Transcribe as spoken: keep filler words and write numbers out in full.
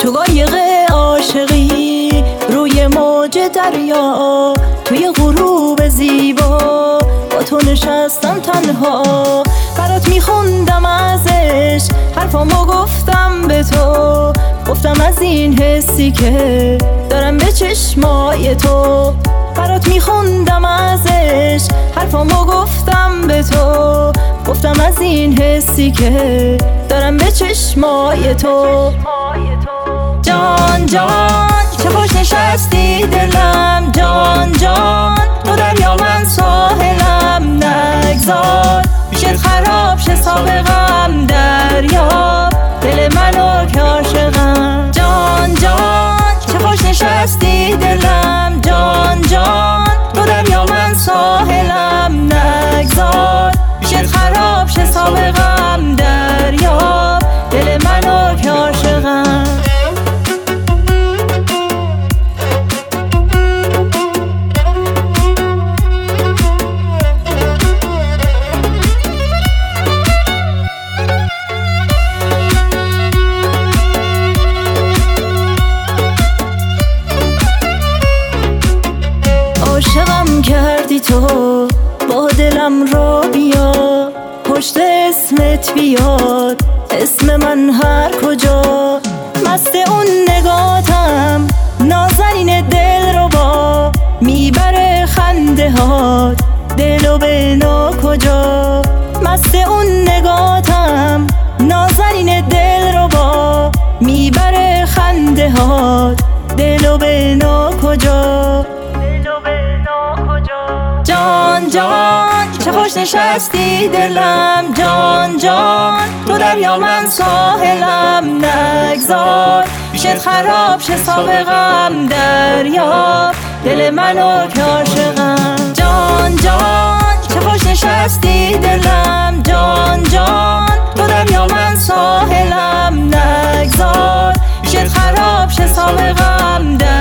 تو قایق عاشقی روی موج دریا، توی غروب زیبا با تو نشستم تنها. برات میخوندم ازش حرفامو گفتم به تو، گفتم از این حسی که دارم به چشمای تو. برات میخوندم ازش حرفامو گفتم به تو، گفتم از این حسی که دارم به چشمای تو. جان جان چه خوش نشستی دلم، جان جان تو دریا من ساحلم. نگذار پیشت خراب شه سابقم، دریا دل منو که عاشقم. جان جان چه خوش نشستی دلم، جان جان تو دریا من ساحلم. نگذار پیشت خراب شه سابقم، دریا دل منو که عاشقم. عاشقم کردی تو با دلم را بیا، پشت اسمت بیاد اسم من هر کجا. مست اون نگاتم نازنین دل رو با، میبره خنده هات دل و به نا کجا. مست اون نگاتم نازنین دل رو با، میبره خنده هات دل و به نا کجا. جان جان چه خوش نشستی دلم، جان جان تو دریا من ساحلم. نگذار پیشت خراب شه سابقم، دریا دل منو که عاشقم. جان جان چه خوش نشستی دلم، جان جان تو دریا من ساحلم. نگذار پیشت خراب شه سابقم، دریا